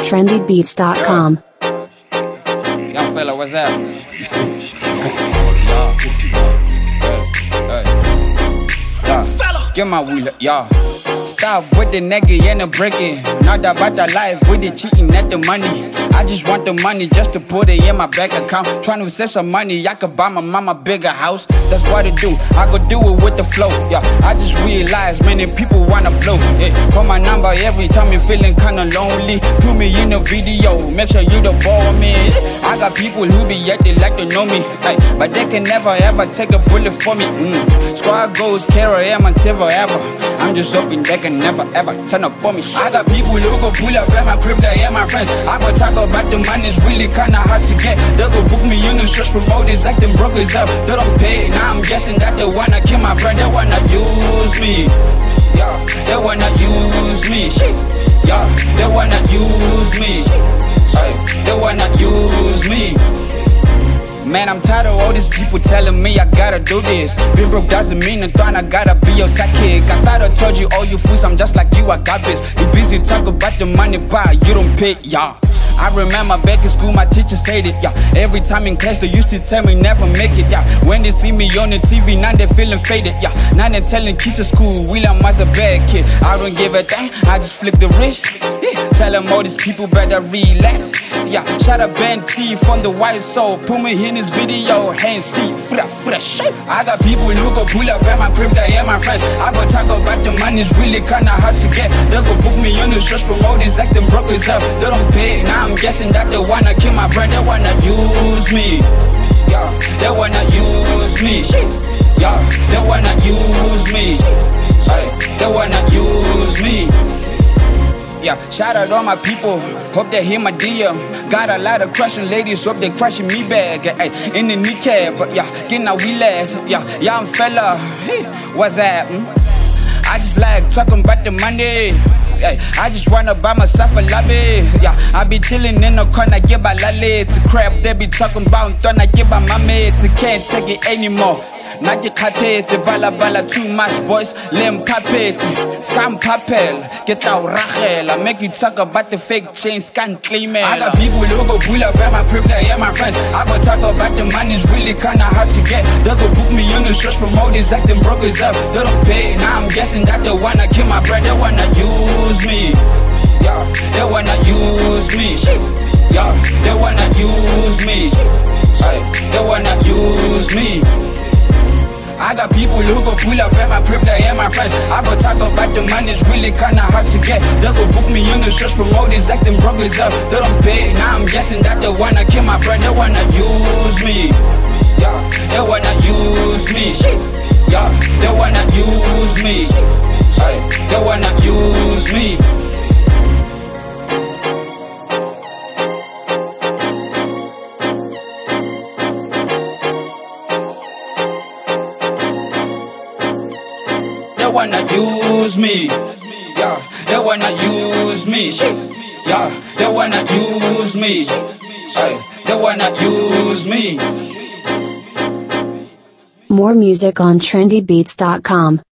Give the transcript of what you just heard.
trendybeats.com. Young fella, what's up? Get my wheel up, y'all. Stop with the nigga and the breaking. Not about the life with the cheating at the money. I just want the money just to put it in my bank account. Trying to save some money, I could buy my mama a bigger house. That's what I do, I could do it with the flow. Yeah, I just realized many people wanna blow. Yeah, call my number every time you're feeling kinda lonely. Put me in a video, make sure you don't bore me. I got people who be yet they like to know me, ay, but they can never ever take a bullet for me. Squad goes, carry am until forever. I'm just hoping they can never ever turn up on me. I got people who go pull up at my crib, they and my friends. I go talk about the money, it's really kinda hard to get. They go book me in the church, promoters acting broke as up. They don't pay, now I'm guessing that they wanna kill my brand, they wanna use me. Yeah, they wanna use me. Yeah, they wanna use me. They wanna use me. Man, I'm tired of all these people telling me I gotta do this. Being broke doesn't mean a thorn, I gotta be your sidekick. I thought I told you all you fools, I'm just like you, I got this. You busy talking about the money, but you don't pay, y'all. I remember back in school, my teachers said it, yeah. Every time in class, they used to tell me never make it, yeah. When they see me on the TV, now they feeling faded, yeah. Now they telling kids to school, William was a bad kid. I don't give a thing, I just flip the wrist. Yeah. Tell them all these people better relax. Yeah, shout out Ben T from the White Soul. Put me in this video, hand see, fresh. I got people who go pull up at my crib, they and my friends. I go talk about the money, it's really kinda hard to get. They go book me on the church, promoters acting broke as up. They don't pay, now I'm guessing that they wanna kill my brand, they wanna use me. Yeah, they wanna use me. Yeah, they wanna use me. They wanna use me. Yeah, shout out all my people, hope they hear my DM. Got a lot of crushing ladies, hope they crushing me back. Ay, in the kneecap, but yeah, getting our wheel ass. Yeah, young fella, hey, what's that? I just like talking about the money. Ay, I just wanna buy myself a lobby. Yeah, I be chilling in the corner, give my lolly. To crap, they be talking about, don't I give my mommy. To can't take it anymore. Najikhatete bala too much boys lim puppet scam papel get out rachel I make you talk about the fake chains can't claim it. I got people who go pull up at my crib, they and my friends. I go talk about the money, it's really kinda hard to get. They go book me in the church, promoters acting broke as up. They don't pay, now I'm guessing that they wanna kill my brand, they wanna use me. Yeah, they wanna use me. Yeah, they wanna use me. They wanna use me. I got people who go pull up at my crib, they and my friends. I go talk about the money, it's really kinda hard to get. They go book me in the church, promoters acting broke as up. They don't pay, now I'm guessing that they wanna kill my brand, they wanna use me. Yeah, they wanna use me. Yeah, they wanna use me. They wanna use me. They wanna use me, yeah. They wanna use me, yeah. They wanna use me, they wanna use me. More music on trendybeats.com.